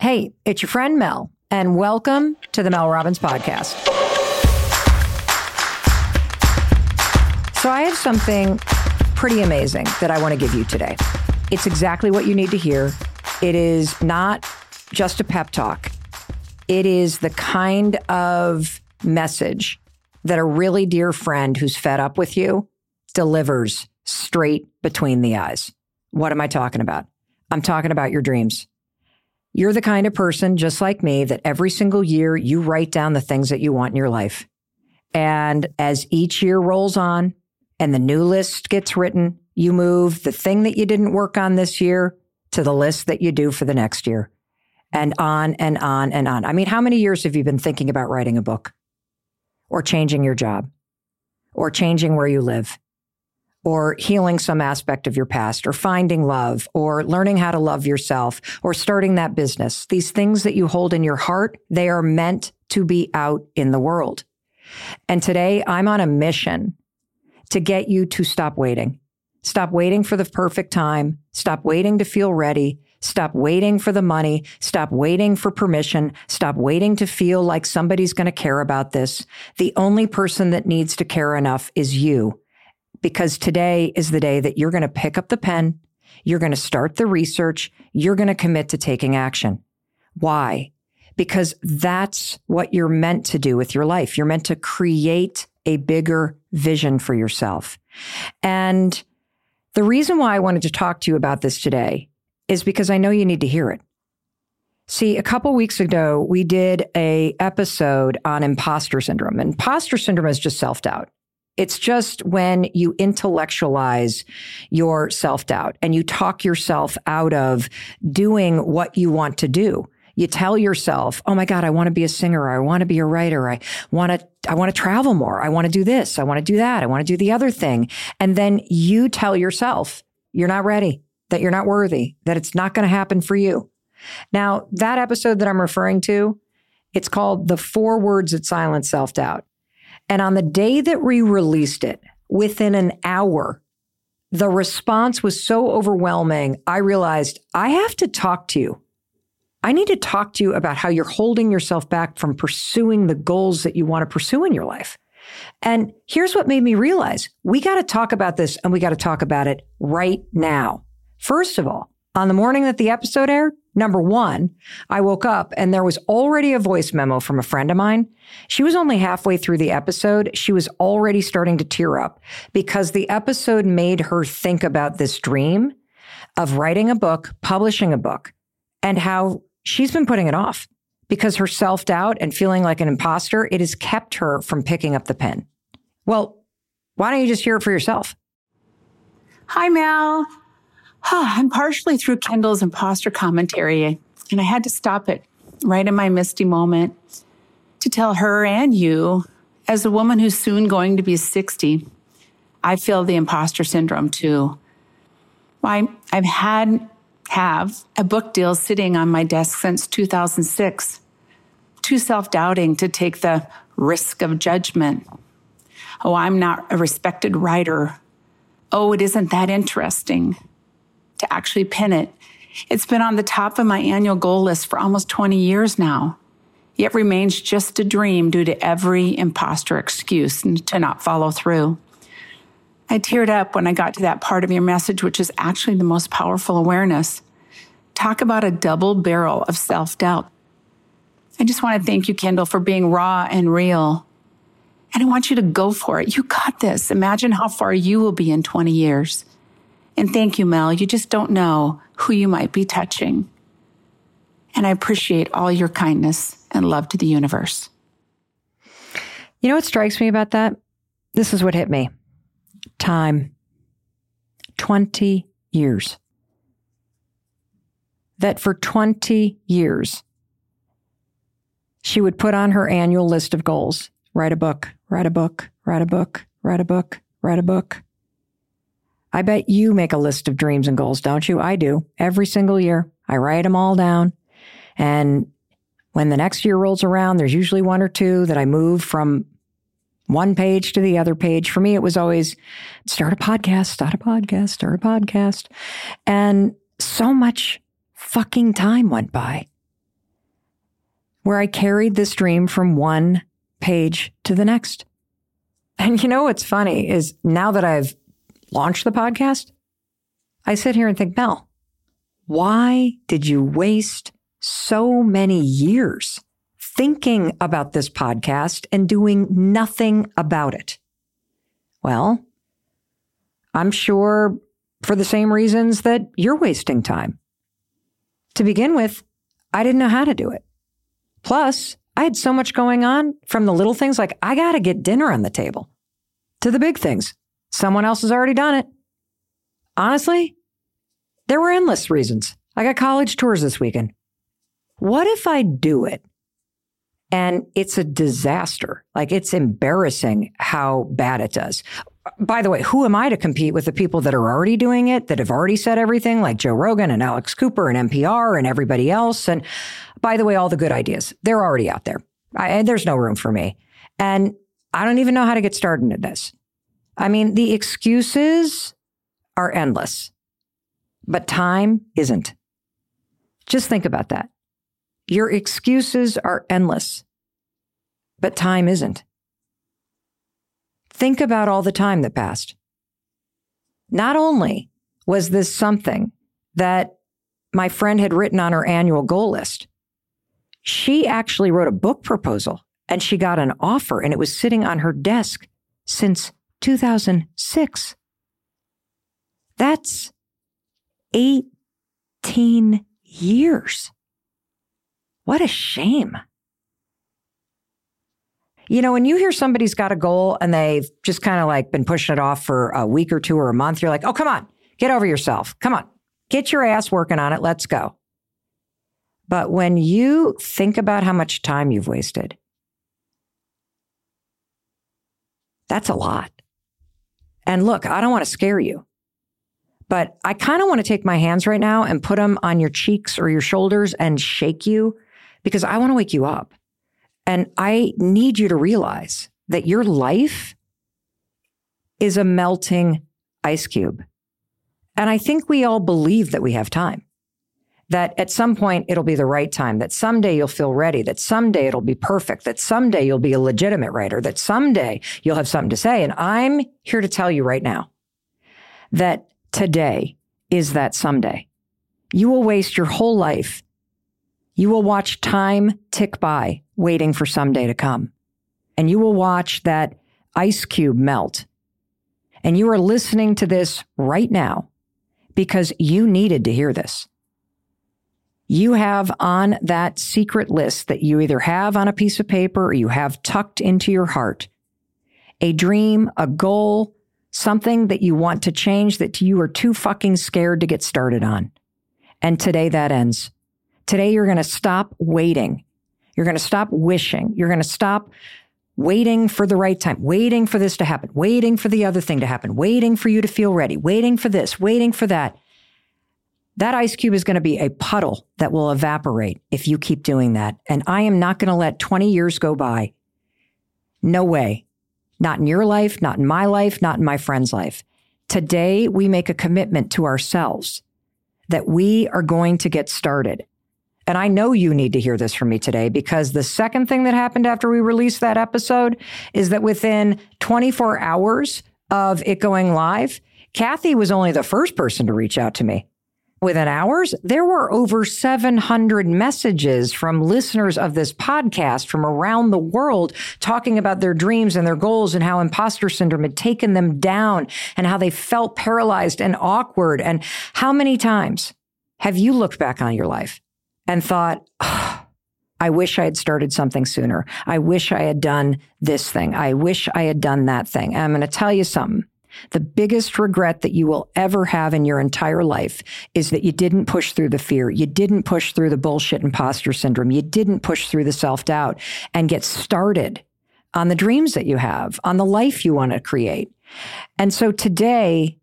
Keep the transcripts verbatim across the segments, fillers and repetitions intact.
Hey, it's your friend Mel, and welcome to the Mel Robbins Podcast. So I have something pretty amazing that I want to give you today. It's exactly what you need to hear. It is not just a pep talk. It is the kind of message that a really dear friend who's fed up with you delivers straight between the eyes. What am I talking about? I'm talking about your dreams. You're the kind of person, just like me, that every single year you write down the things that you want in your life. And as each year rolls on and the new list gets written, you move the thing that you didn't work on this year to the list that you do for the next year. And on and on and on. I mean, how many years have you been thinking about writing a book? Or changing your job? Or changing where you live? Or healing some aspect of your past? Or finding love? Or learning how to love yourself? Or starting that business? These things that you hold in your heart, they are meant to be out in the world. And today, I'm on a mission to get you to stop waiting. Stop waiting for the perfect time. Stop waiting to feel ready. Stop waiting for the money. Stop waiting for permission. Stop waiting to feel like somebody's going to care about this. The only person that needs to care enough is you, because today is the day that you're going to pick up the pen. You're going to start the research. You're going to commit to taking action. Why? Because that's what you're meant to do with your life. You're meant to create a bigger vision for yourself. And the reason why I wanted to talk to you about this today is because I know you need to hear it. See, a couple weeks ago, we did a episode on imposter syndrome. Imposter syndrome is just self-doubt. It's just when you intellectualize your self-doubt and you talk yourself out of doing what you want to do. You tell yourself, oh my God, I want to be a singer. I want to be a writer. I want to, I want to travel more. I want to do this. I want to do that. I want to do the other thing. And then you tell yourself you're not ready, that you're not worthy, that it's not going to happen for you. Now, that episode that I'm referring to, it's called The Four Words That Silence Self-Doubt. And on the day that we released it, within an hour, the response was so overwhelming, I realized I have to talk to you. I need to talk to you about how you're holding yourself back from pursuing the goals that you want to pursue in your life. And here's what made me realize we got to talk about this, and we got to talk about it right now. First of all, on the morning that the episode aired, number one, I woke up and there was already a voice memo from a friend of mine. She was only halfway through the episode. She was already starting to tear up because the episode made her think about this dream of writing a book, publishing a book, and how she's been putting it off because her self-doubt and feeling like an imposter, it has kept her from picking up the pen. Well, why don't you just hear it for yourself? Hi, Mel. I'm partially through Kendall's imposter commentary, and I had to stop it right in my misty moment to tell her and you, as a woman who's soon going to be sixty, I feel the imposter syndrome too. Why, I've had, have a book deal sitting on my desk since two thousand six, too self-doubting to take the risk of judgment. Oh, I'm not a respected writer. Oh, it isn't that interesting. To actually pin it. It's been on the top of my annual goal list for almost twenty years now, yet remains just a dream due to every imposter excuse to not follow through. I teared up when I got to that part of your message, which is actually the most powerful awareness. Talk about a double barrel of self-doubt. I just want to thank you, Kendall, for being raw and real. And I want you to go for it. You got this. Imagine how far you will be in twenty years. And thank you, Mel. You just don't know who you might be touching. And I appreciate all your kindness and love to the universe. You know what strikes me about that? This is what hit me. Time. twenty years. That for twenty years, she would put on her annual list of goals. Write a book, write a book, write a book, write a book, write a book. I bet you make a list of dreams and goals, don't you? I do. Every single year. I write them all down. And when the next year rolls around, there's usually one or two that I move from one page to the other page. For me, it was always start a podcast, start a podcast, start a podcast. And so much fucking time went by. where I carried this dream from one page to the next. And you know what's funny is now that I've launched the podcast, I sit here and think, Mel, why did you waste so many years thinking about this podcast and doing nothing about it? Well, I'm sure for the same reasons that you're wasting time. To begin with, I didn't know how to do it. Plus, I had so much going on, from the little things like I got to get dinner on the table to the big things. Someone else has already done it. Honestly, there were endless reasons. I got college tours this weekend. What if I do it and it's a disaster? Like, it's embarrassing how bad it does. By the way, who am I to compete with the people that are already doing it, that have already said everything, like Joe Rogan and Alex Cooper and N P R and everybody else? And by the way, all the good ideas, they're already out there. I, there's no room for me. And I don't even know how to get started into this. I mean, the excuses are endless, but time isn't. Just think about that. Your excuses are endless, but time isn't. Think about all the time that passed. Not only was this something that my friend had written on her annual goal list, she actually wrote a book proposal and she got an offer, and it was sitting on her desk since two thousand six. That's eighteen years. What a shame. You know, when you hear somebody's got a goal and they've just kind of like been pushing it off for a week or two or a month, you're like, oh, come on, get over yourself. Come on, get your ass working on it. Let's go. But when you think about how much time you've wasted, that's a lot. And look, I don't want to scare you, but I kind of want to take my hands right now and put them on your cheeks or your shoulders and shake you, because I want to wake you up. And I need you to realize that your life is a melting ice cube. And I think we all believe that we have time, that at some point it'll be the right time, that someday you'll feel ready, that someday it'll be perfect, that someday you'll be a legitimate writer, that someday you'll have something to say. And I'm here to tell you right now that today is that someday. You will waste your whole life. You will watch time tick by, waiting for someday to come. And you will watch that ice cube melt. And you are listening to this right now because you needed to hear this. You have on that secret list that you either have on a piece of paper or you have tucked into your heart a dream, a goal, something that you want to change that you are too fucking scared to get started on. And today that ends. Today you're going to stop waiting. You're going to stop wishing. You're going to stop waiting for the right time, waiting for this to happen, waiting for the other thing to happen, waiting for you to feel ready, waiting for this, waiting for that. That ice cube is going to be a puddle that will evaporate if you keep doing that. And I am not going to let twenty years go by. No way. Not in your life, not in my life, not in my friend's life. Today, we make a commitment to ourselves that we are going to get started. And I know you need to hear this from me today, because the second thing that happened after we released that episode is that within twenty-four hours of it going live, Kathy was only the first person to reach out to me. Within hours, there were over seven hundred messages from listeners of this podcast from around the world talking about their dreams and their goals and how imposter syndrome had taken them down and how they felt paralyzed and awkward. And how many times have you looked back on your life and thought, oh, I wish I had started something sooner. I wish I had done this thing. I wish I had done that thing. And I'm going to tell you something. The biggest regret that you will ever have in your entire life is that you didn't push through the fear. You didn't push through the bullshit imposter syndrome. You didn't push through the self-doubt and get started on the dreams that you have, on the life you want to create. And so today,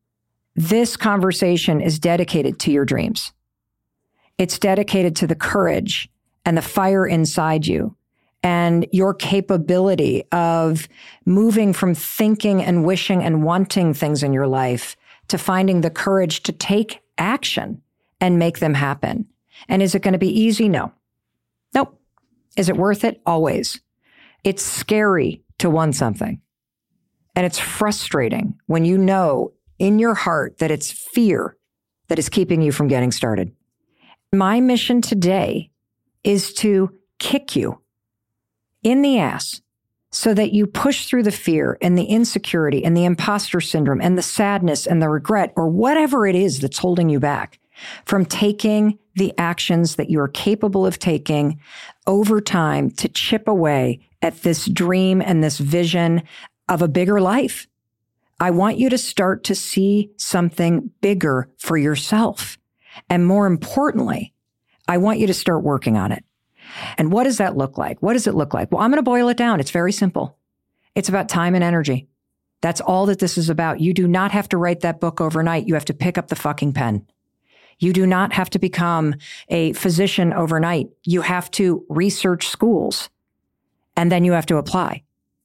this conversation is dedicated to your dreams. It's dedicated to the courage and the fire inside you, and your capability of moving from thinking and wishing and wanting things in your life to finding the courage to take action and make them happen. And is it going to be easy? No. Nope. Is it worth it? Always. It's scary to want something. And it's frustrating when you know in your heart that it's fear that is keeping you from getting started. My mission today is to kick you in the ass so that you push through the fear and the insecurity and the imposter syndrome and the sadness and the regret or whatever it is that's holding you back from taking the actions that you are capable of taking over time to chip away at this dream and this vision of a bigger life. I want you to start to see something bigger for yourself. And more importantly, I want you to start working on it. And what does that look like? What does it look like? Well, I'm going to boil it down. It's very simple. It's about time and energy. That's all that this is about. You do not have to write that book overnight. You have to pick up the fucking pen. You do not have to become a physician overnight. You have to research schools, and then you have to apply.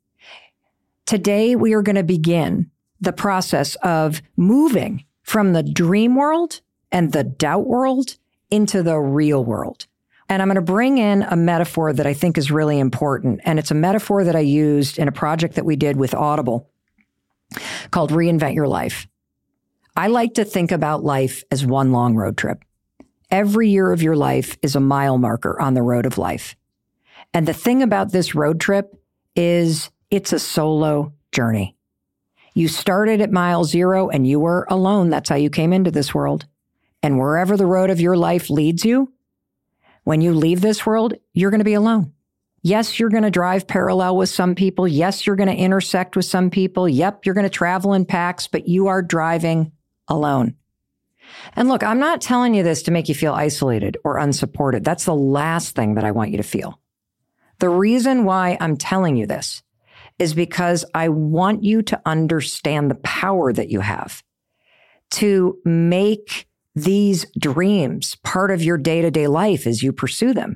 Today, we are going to begin the process of moving from the dream world and the doubt world into the real world. And I'm going to bring in a metaphor that I think is really important. And it's a metaphor that I used in a project that we did with Audible called Reinvent Your Life. I like to think about life as one long road trip. Every year of your life is a mile marker on the road of life. And the thing about this road trip is it's a solo journey. You started at mile zero and you were alone. That's how you came into this world. And wherever the road of your life leads you, when you leave this world, you're going to be alone. Yes, you're going to drive parallel with some people. Yes, you're going to intersect with some people. Yep, you're going to travel in packs, but you are driving alone. And look, I'm not telling you this to make you feel isolated or unsupported. That's the last thing that I want you to feel. The reason why I'm telling you this is because I want you to understand the power that you have to make these dreams part of your day-to-day life as you pursue them.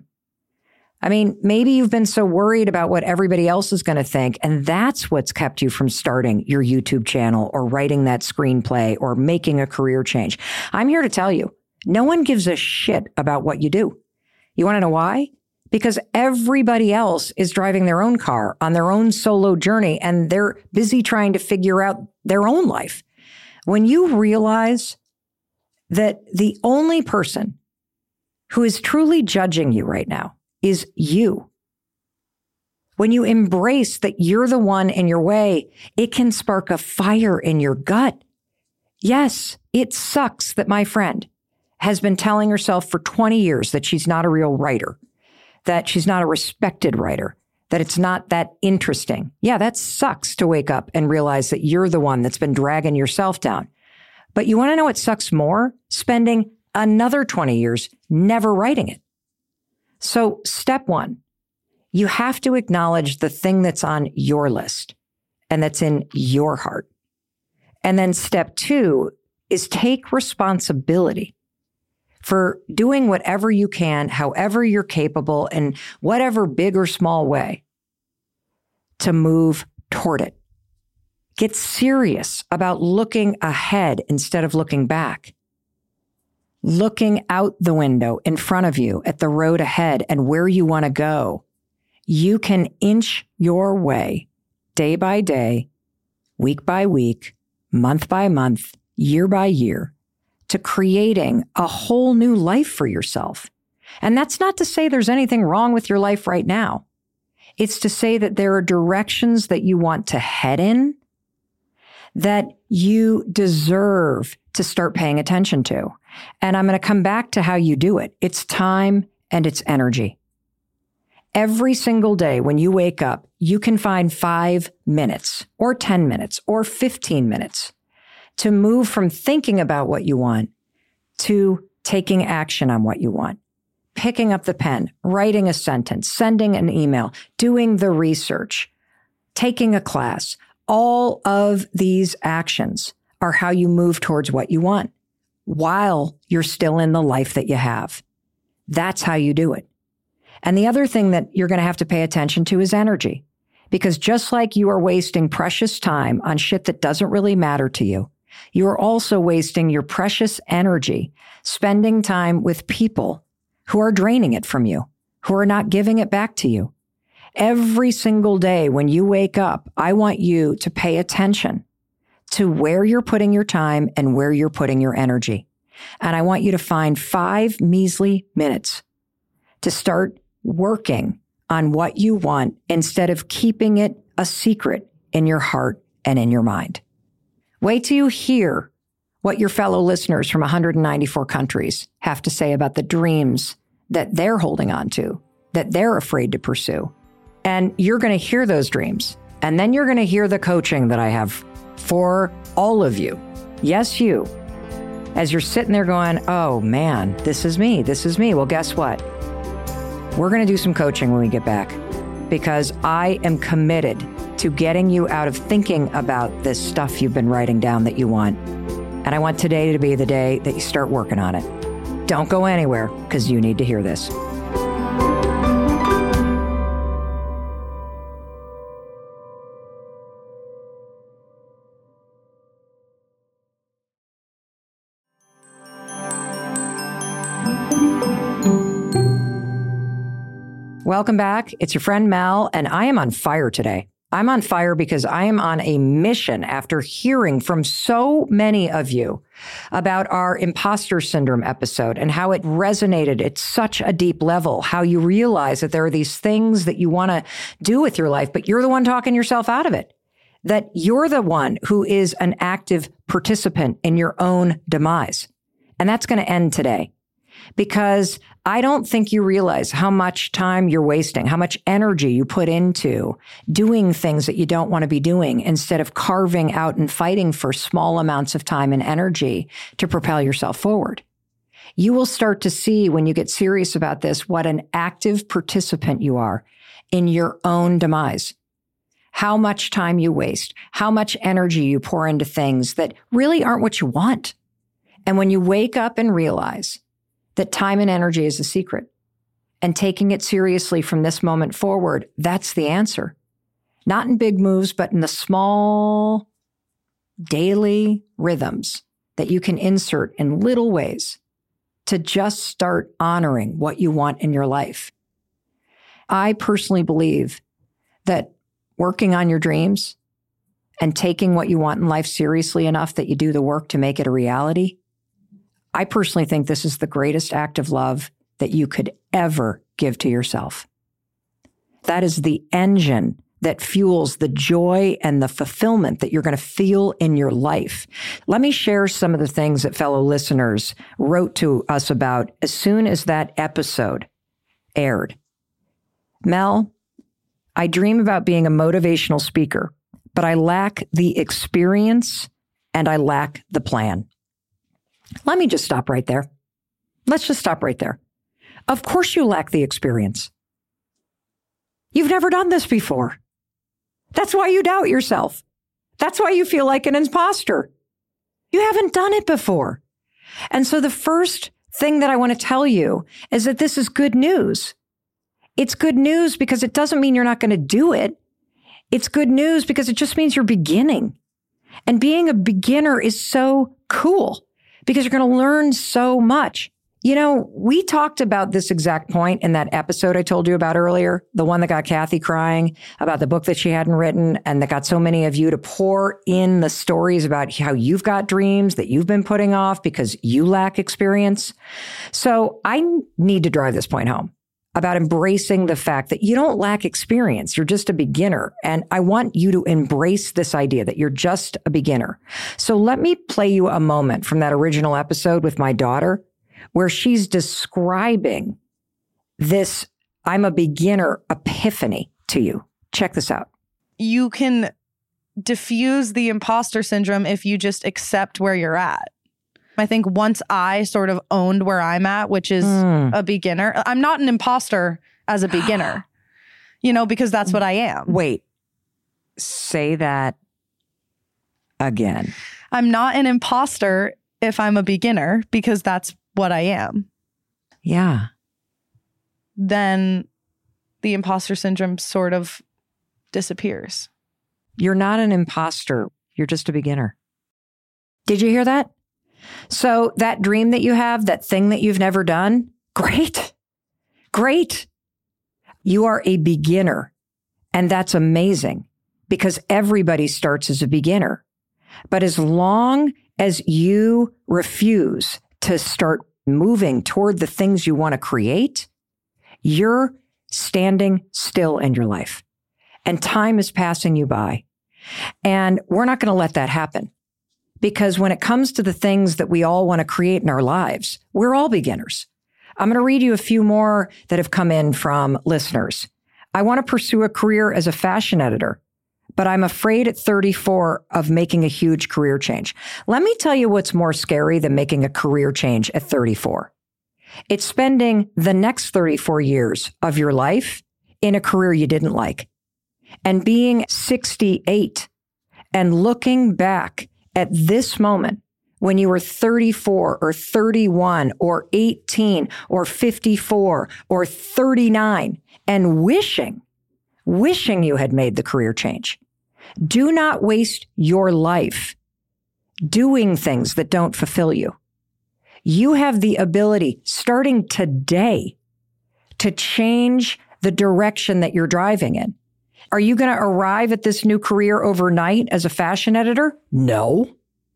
I mean, maybe you've been so worried about what everybody else is going to think, and that's what's kept you from starting your YouTube channel or writing that screenplay or making a career change. I'm here to tell you, no one gives a shit about what you do. You want to know why? Because everybody else is driving their own car on their own solo journey, and they're busy trying to figure out their own life. When you realize that the only person who is truly judging you right now is you, when you embrace that you're the one in your way, it can spark a fire in your gut. Yes, it sucks that my friend has been telling herself for twenty years that she's not a real writer, that she's not a respected writer, that it's not that interesting. Yeah, that sucks to wake up and realize that you're the one that's been dragging yourself down. But you want to know what sucks more? Spending another twenty years never writing it. So step one, you have to acknowledge the thing that's on your list and that's in your heart. And then step two is take responsibility for doing whatever you can, however you're capable, in whatever big or small way to move toward it. Get serious about looking ahead instead of looking back. Looking out the window in front of you at the road ahead and where you want to go. You can inch your way day by day, week by week, month by month, year by year to creating a whole new life for yourself. And that's not to say there's anything wrong with your life right now. It's to say that there are directions that you want to head in that you deserve to start paying attention to. And I'm going to come back to how you do it. It's time and it's energy. Every single day when you wake up, you can find five minutes or ten minutes or fifteen minutes to move from thinking about what you want to taking action on what you want. Picking up the pen, writing a sentence, sending an email, doing the research, taking a class. All of these actions are how you move towards what you want while you're still in the life that you have. That's how you do it. And the other thing that you're going to have to pay attention to is energy. Because just like you are wasting precious time on shit that doesn't really matter to you, you are also wasting your precious energy spending time with people who are draining it from you, who are not giving it back to you. Every single day when you wake up, I want you to pay attention to where you're putting your time and where you're putting your energy. And I want you to find five measly minutes to start working on what you want instead of keeping it a secret in your heart and in your mind. Wait till you hear what your fellow listeners from one hundred ninety-four countries have to say about the dreams that they're holding on to, that they're afraid to pursue. And you're going to hear those dreams. And then you're going to hear the coaching that I have for all of you. Yes, you. As you're sitting there going, oh man, this is me. This is me. Well, guess what? We're going to do some coaching when we get back, because I am committed to getting you out of thinking about this stuff you've been writing down that you want. And I want today to be the day that you start working on it. Don't go anywhere, because you need to hear this. Welcome back. It's your friend Mel, and I am on fire today. I'm on fire because I am on a mission after hearing from so many of you about our imposter syndrome episode and how it resonated at such a deep level, how you realize that there are these things that you want to do with your life, but you're the one talking yourself out of it, that you're the one who is an active participant in your own demise. And that's going to end today. Because I don't think you realize how much time you're wasting, how much energy you put into doing things that you don't want to be doing instead of carving out and fighting for small amounts of time and energy to propel yourself forward. You will start to see when you get serious about this what an active participant you are in your own demise. How much time you waste, how much energy you pour into things that really aren't what you want. And when you wake up and realize that time and energy is a secret, and taking it seriously from this moment forward, that's the answer. Not in big moves, but in the small daily rhythms that you can insert in little ways to just start honoring what you want in your life. I personally believe that working on your dreams and taking what you want in life seriously enough that you do the work to make it a reality, I personally think this is the greatest act of love that you could ever give to yourself. That is the engine that fuels the joy and the fulfillment that you're going to feel in your life. Let me share some of the things that fellow listeners wrote to us about as soon as that episode aired. Mel, I dream about being a motivational speaker, but I lack the experience and I lack the plan. Let me just stop right there. Let's just stop right there. Of course you lack the experience. You've never done this before. That's why you doubt yourself. That's why you feel like an imposter. You haven't done it before. And so the first thing that I want to tell you is that this is good news. It's good news because it doesn't mean you're not going to do it. It's good news because it just means you're beginning. And being a beginner is so cool, because you're going to learn so much. You know, we talked about this exact point in that episode I told you about earlier, the one that got Kathy crying about the book that she hadn't written and that got so many of you to pour in the stories about how you've got dreams that you've been putting off because you lack experience. So I need to drive this point home about embracing the fact that you don't lack experience. You're just a beginner. And I want you to embrace this idea that you're just a beginner. So let me play you a moment from that original episode with my daughter where she's describing this I'm a beginner epiphany to you. Check this out. You can diffuse the imposter syndrome if you just accept where you're at. I think once I sort of owned where I'm at, which is mm. a beginner, I'm not an imposter as a beginner, you know, because that's what I am. Wait, say that again. I'm not an imposter if I'm a beginner because that's what I am. Yeah. Then the imposter syndrome sort of disappears. You're not an imposter. You're just a beginner. Did you hear that? So that dream that you have, that thing that you've never done, great, great. You are a beginner. And that's amazing because everybody starts as a beginner. But as long as you refuse to start moving toward the things you want to create, you're standing still in your life and time is passing you by. And we're not going to let that happen because when it comes to the things that we all want to create in our lives, we're all beginners. I'm going to read you a few more that have come in from listeners. I want to pursue a career as a fashion editor, but I'm afraid at thirty-four of making a huge career change. Let me tell you what's more scary than making a career change at thirty-four. It's spending the next thirty-four years of your life in a career you didn't like and being sixty-eight and looking back at this moment when you were thirty-four or thirty-one or eighteen or fifty-four or thirty-nine and wishing, wishing you had made the career change. Do not waste your life doing things that don't fulfill you. You have the ability, starting today, to change the direction that you're driving in. Are you going to arrive at this new career overnight as a fashion editor? No.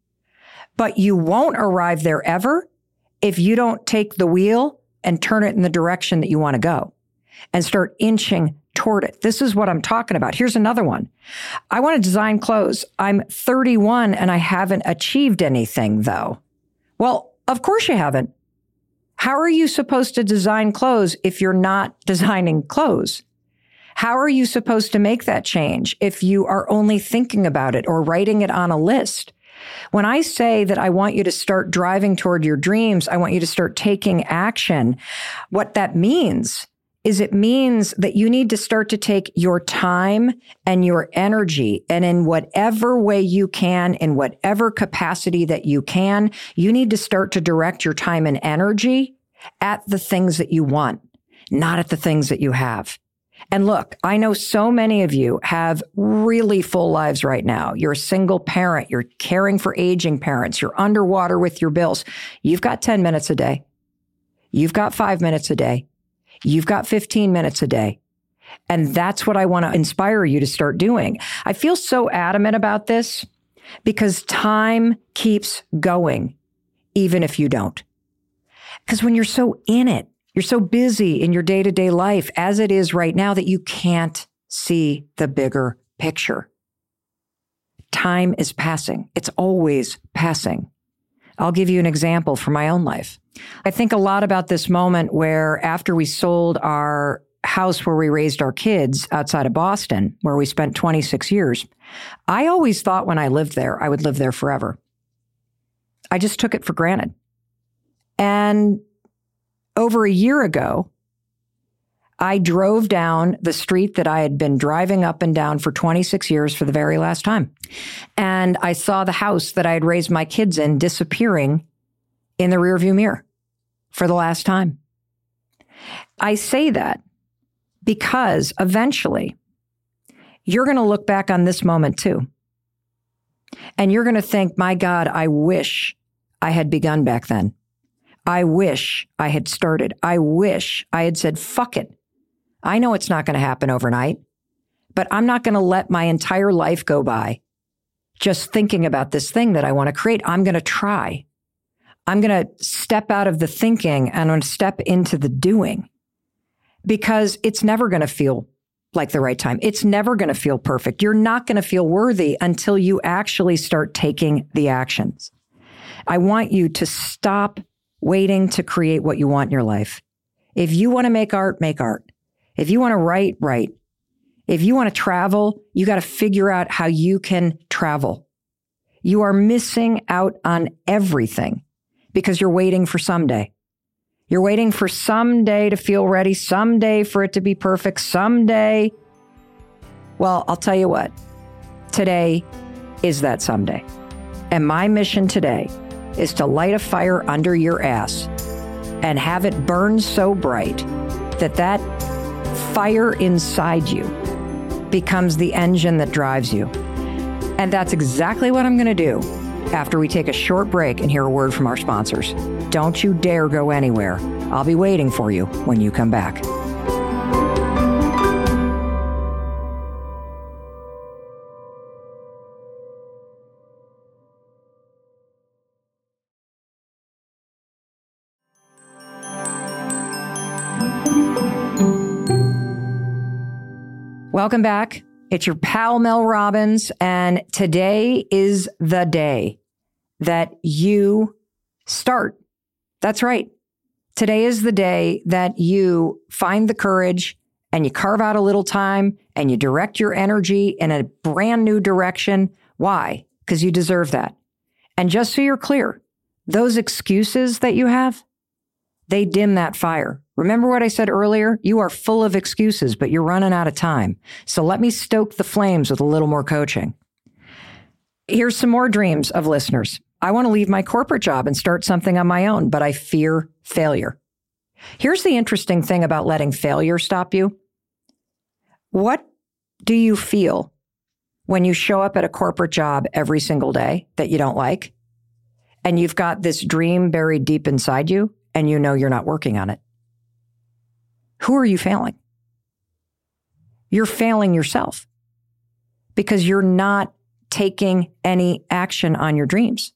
But you won't arrive there ever if you don't take the wheel and turn it in the direction that you want to go and start inching toward it. This is what I'm talking about. Here's another one. I want to design clothes. I'm thirty-one and I haven't achieved anything, though. Well, of course you haven't. How are you supposed to design clothes if you're not designing clothes? How are you supposed to make that change if you are only thinking about it or writing it on a list? When I say that I want you to start driving toward your dreams, I want you to start taking action. What that means is it means that you need to start to take your time and your energy, and in whatever way you can, in whatever capacity that you can, you need to start to direct your time and energy at the things that you want, not at the things that you have. And look, I know so many of you have really full lives right now. You're a single parent. You're caring for aging parents. You're underwater with your bills. You've got ten minutes a day. You've got five minutes a day. You've got fifteen minutes a day. And that's what I want to inspire you to start doing. I feel so adamant about this because time keeps going, even if you don't. Because when you're so in it, you're so busy in your day-to-day life as it is right now that you can't see the bigger picture. Time is passing. It's always passing. I'll give you an example from my own life. I think a lot about this moment where after we sold our house where we raised our kids outside of Boston, where we spent twenty-six years, I always thought when I lived there, I would live there forever. I just took it for granted. And over a year ago, I drove down the street that I had been driving up and down for twenty-six years for the very last time. And I saw the house that I had raised my kids in disappearing in the rearview mirror for the last time. I say that because eventually you're going to look back on this moment too. And you're going to think, my God, I wish I had begun back then. I wish I had started. I wish I had said, fuck it. I know it's not going to happen overnight, but I'm not going to let my entire life go by just thinking about this thing that I want to create. I'm going to try. I'm going to step out of the thinking and I'm going to step into the doing because it's never going to feel like the right time. It's never going to feel perfect. You're not going to feel worthy until you actually start taking the actions. I want you to stop waiting to create what you want in your life. If you want to make art, make art. If you want to write, write. If you want to travel, you got to figure out how you can travel. You are missing out on everything because you're waiting for someday. You're waiting for someday to feel ready, someday for it to be perfect, someday. Well, I'll tell you what, today is that someday. And my mission today is to light a fire under your ass and have it burn so bright that that fire inside you becomes the engine that drives you. And that's exactly what I'm going to do after we take a short break and hear a word from our sponsors. Don't you dare go anywhere. I'll be waiting for you when you come back. Welcome back. It's your pal Mel Robbins, and today is the day that you start. That's right. Today is the day that you find the courage and you carve out a little time and you direct your energy in a brand new direction. Why? Because you deserve that. And just so you're clear, those excuses that you have, they dim that fire. Remember what I said earlier? You are full of excuses, but you're running out of time. So let me stoke the flames with a little more coaching. Here's some more dreams of listeners. I want to leave my corporate job and start something on my own, but I fear failure. Here's the interesting thing about letting failure stop you. What do you feel when you show up at a corporate job every single day that you don't like, and you've got this dream buried deep inside you, and you know you're not working on it? Who are you failing? You're failing yourself because you're not taking any action on your dreams.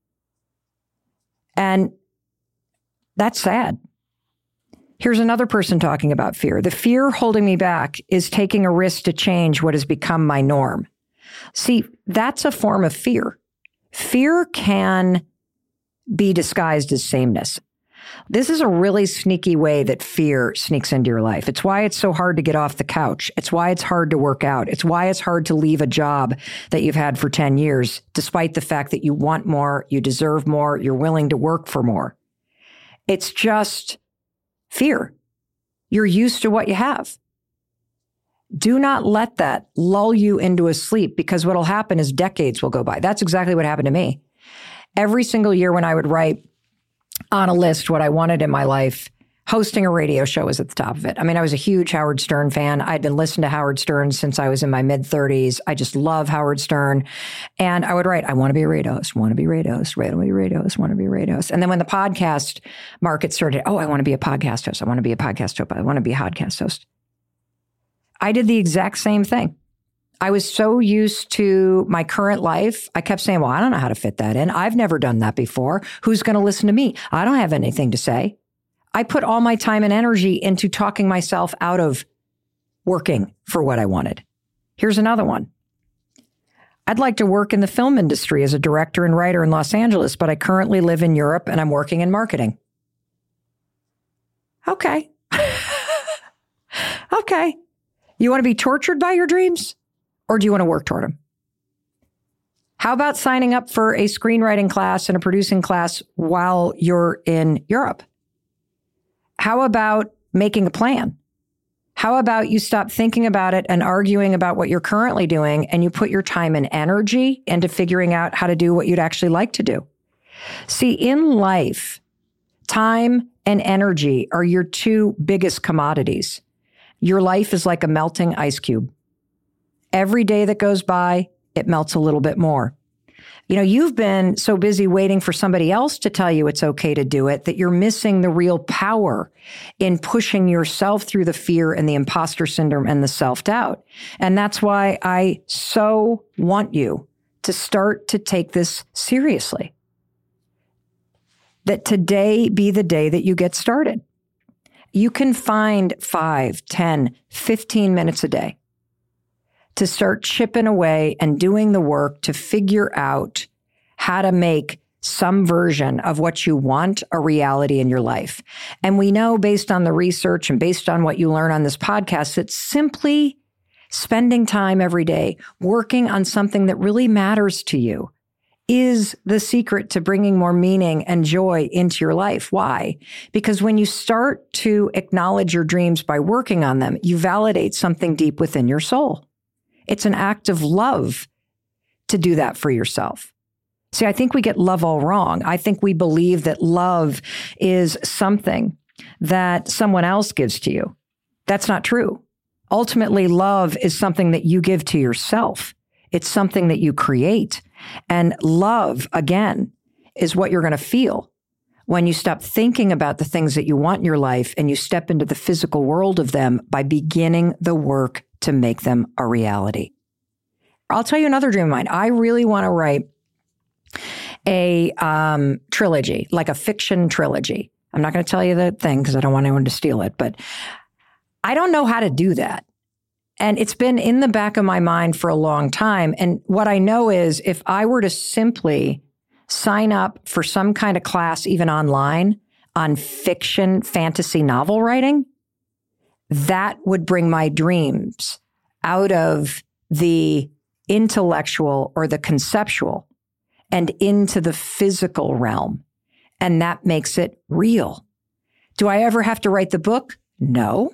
And that's sad. Here's another person talking about fear. The fear holding me back is taking a risk to change what has become my norm. See, that's a form of fear. Fear can be disguised as sameness. This is a really sneaky way that fear sneaks into your life. It's why it's so hard to get off the couch. It's why it's hard to work out. It's why it's hard to leave a job that you've had for ten years, despite the fact that you want more, you deserve more, you're willing to work for more. It's just fear. You're used to what you have. Do not let that lull you into a sleep, because what'll happen is decades will go by. That's exactly what happened to me. Every single year when I would write on a list what I wanted in my life, hosting a radio show was at the top of it. I mean, I was a huge Howard Stern fan. I'd been listening to Howard Stern since I was in my mid-thirties. I just love Howard Stern. And I would write, I want to be a radio host, want to be a radio host, want to be a radio host, want to be a radio host. And then when the podcast market started, oh, I want to be a podcast host. I want to be a podcast host. I want to be a podcast host. I did the exact same thing. I was so used to my current life. I kept saying, well, I don't know how to fit that in. I've never done that before. Who's going to listen to me? I don't have anything to say. I put all my time and energy into talking myself out of working for what I wanted. Here's another one. I'd like to work in the film industry as a director and writer in Los Angeles, but I currently live in Europe and I'm working in marketing. Okay. Okay. You want to be tortured by your dreams? Or do you want to work toward them? How about signing up for a screenwriting class and a producing class while you're in Europe? How about making a plan? How about you stop thinking about it and arguing about what you're currently doing, and you put your time and energy into figuring out how to do what you'd actually like to do? See, in life, time and energy are your two biggest commodities. Your life is like a melting ice cube. Every day that goes by, it melts a little bit more. You know, you've been so busy waiting for somebody else to tell you it's okay to do it that you're missing the real power in pushing yourself through the fear and the imposter syndrome and the self-doubt. And that's why I so want you to start to take this seriously. That today be the day that you get started. You can find five, ten, fifteen minutes a day to start chipping away and doing the work to figure out how to make some version of what you want a reality in your life. And we know, based on the research and based on what you learn on this podcast, that simply spending time every day working on something that really matters to you is the secret to bringing more meaning and joy into your life. Why? Because when you start to acknowledge your dreams by working on them, you validate something deep within your soul. It's an act of love to do that for yourself. See, I think we get love all wrong. I think we believe that love is something that someone else gives to you. That's not true. Ultimately, love is something that you give to yourself. It's something that you create. And love, again, is what you're going to feel when you stop thinking about the things that you want in your life and you step into the physical world of them by beginning the work to make them a reality. I'll tell you another dream of mine. I really want to write a um, trilogy, like a fiction trilogy. I'm not going to tell you the thing because I don't want anyone to steal it, but I don't know how to do that. And it's been in the back of my mind for a long time. And what I know is if I were to simply sign up for some kind of class, even online, on fiction, fantasy novel writing, that would bring my dreams out of the intellectual or the conceptual and into the physical realm. And that makes it real. Do I ever have to write the book? No.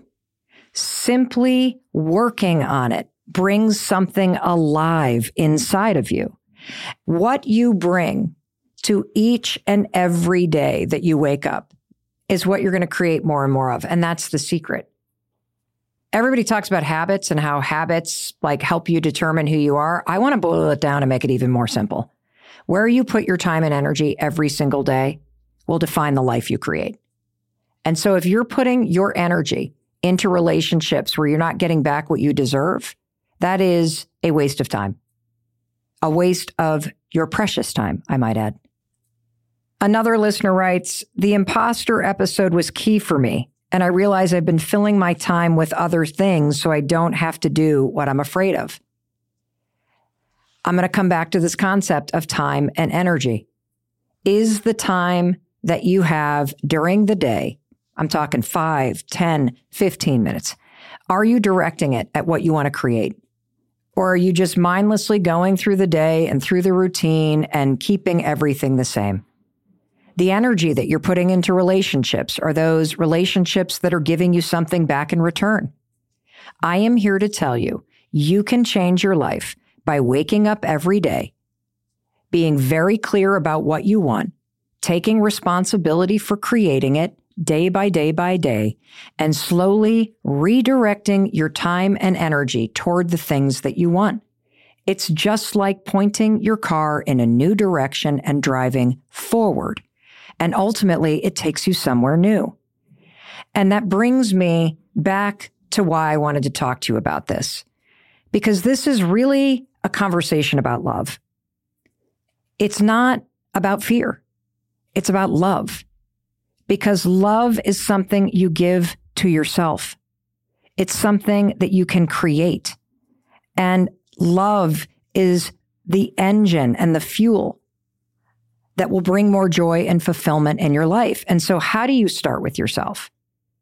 Simply working on it brings something alive inside of you. What you bring to each and every day that you wake up is what you're going to create more and more of. And that's the secret. Everybody talks about habits and how habits like help you determine who you are. I want to boil it down and make it even more simple. Where you put your time and energy every single day will define the life you create. And so if you're putting your energy into relationships where you're not getting back what you deserve, that is a waste of time. A waste of your precious time, I might add. Another listener writes, the imposter episode was key for me, and I realize I've been filling my time with other things so I don't have to do what I'm afraid of. I'm going to come back to this concept of time and energy. Is the time that you have during the day, I'm talking five, ten, fifteen minutes. Are you directing it at what you want to create? Or are you just mindlessly going through the day and through the routine and keeping everything the same? The energy that you're putting into relationships are those relationships that are giving you something back in return. I am here to tell you, you can change your life by waking up every day, being very clear about what you want, taking responsibility for creating it, day by day by day, and slowly redirecting your time and energy toward the things that you want. It's just like pointing your car in a new direction and driving forward. And ultimately, it takes you somewhere new. And that brings me back to why I wanted to talk to you about this, because this is really a conversation about love. It's not about fear. It's about love. Because love is something you give to yourself. It's something that you can create. And love is the engine and the fuel that will bring more joy and fulfillment in your life. And so how do you start with yourself?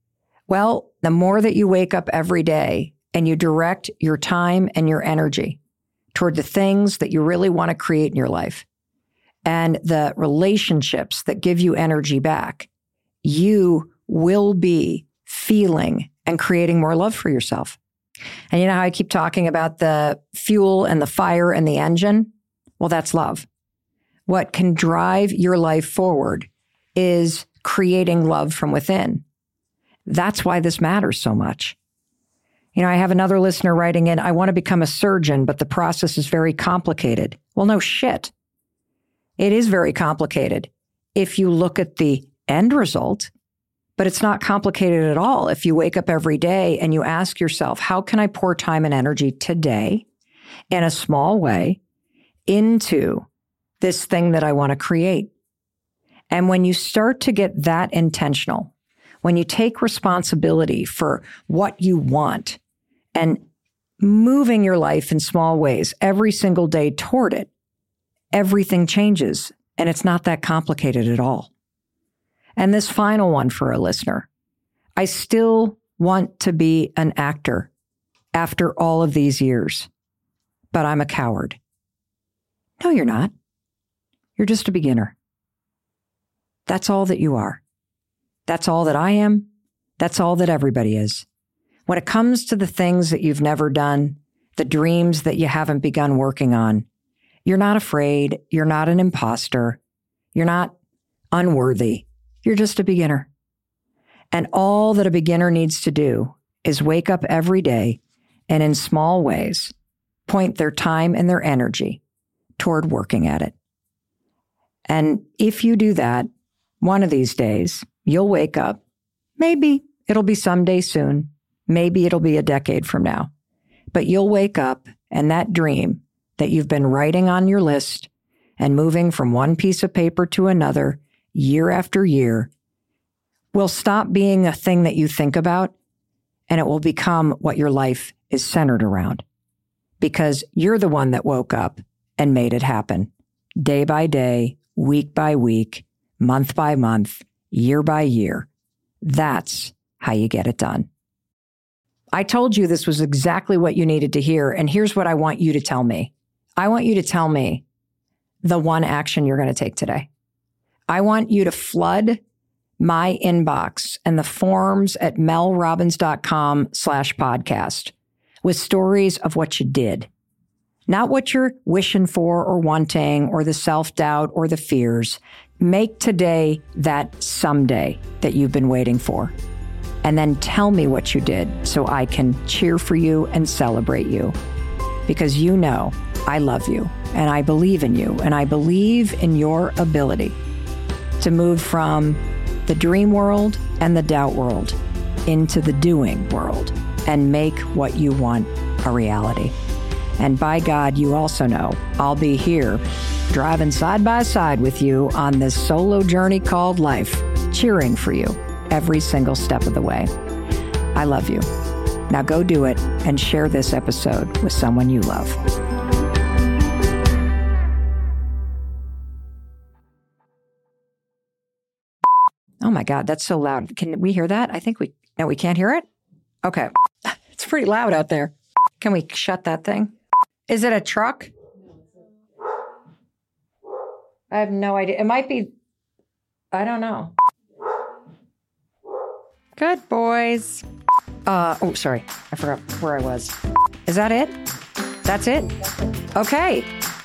Well, the more that you wake up every day and you direct your time and your energy toward the things that you really want to create in your life and the relationships that give you energy back, you will be feeling and creating more love for yourself. And you know how I keep talking about the fuel and the fire and the engine? Well, that's love. What can drive your life forward is creating love from within. That's why this matters so much. You know, I have another listener writing in, I want to become a surgeon, but the process is very complicated. Well, no shit. It is very complicated if you look at the end result, but it's not complicated at all if you wake up every day and you ask yourself, how can I pour time and energy today in a small way into this thing that I want to create? And when you start to get that intentional, when you take responsibility for what you want and moving your life in small ways every single day toward it, everything changes, and it's not that complicated at all. And this final one for a listener, I still want to be an actor after all of these years, but I'm a coward. No, you're not. You're just a beginner. That's all that you are. That's all that I am. That's all that everybody is. When it comes to the things that you've never done, the dreams that you haven't begun working on, you're not afraid. You're not an imposter. You're not unworthy. You're just a beginner. And all that a beginner needs to do is wake up every day and in small ways point their time and their energy toward working at it. And if you do that, one of these days, you'll wake up. Maybe it'll be someday soon. Maybe it'll be a decade from now. But you'll wake up and that dream that you've been writing on your list and moving from one piece of paper to another year after year will stop being a thing that you think about, and it will become what your life is centered around, because you're the one that woke up and made it happen. Day by day, week by week, month by month, year by year. That's how you get it done. I told you this was exactly what you needed to hear, and here's what I want you to tell me. I want you to tell me the one action you're going to take today. I want you to flood my inbox and the forms at melrobbins.com slash podcast with stories of what you did. Not what you're wishing for or wanting or the self-doubt or the fears. Make today that someday that you've been waiting for. And then tell me what you did so I can cheer for you and celebrate you. Because you know I love you and I believe in you and I believe in your ability to move from the dream world and the doubt world into the doing world and make what you want a reality. And by God, you also know I'll be here driving side by side with you on this solo journey called life, cheering for you every single step of the way. I love you. Now go do it and share this episode with someone you love. Oh my God, that's so loud. Can we hear that? I think we, no, we can't hear it? Okay. It's pretty loud out there. Can we shut that thing? Is it a truck? I have no idea. It might be, I don't know. Good boys. Uh, oh, sorry. I forgot where I was. Is that it? That's it? Okay.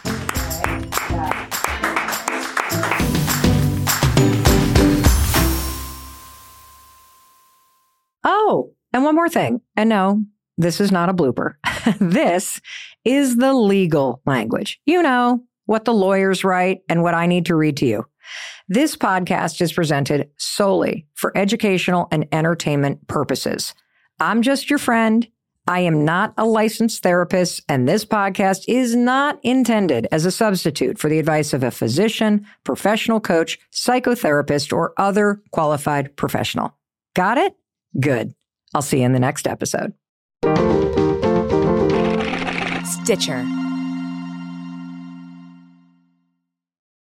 Oh, and one more thing. And no, this is not a blooper. This is the legal language. You know, what the lawyers write and what I need to read to you. This podcast is presented solely for educational and entertainment purposes. I'm just your friend. I am not a licensed therapist, and this podcast is not intended as a substitute for the advice of a physician, professional coach, psychotherapist, or other qualified professional. Got it? Good. I'll see you in the next episode. Stitcher.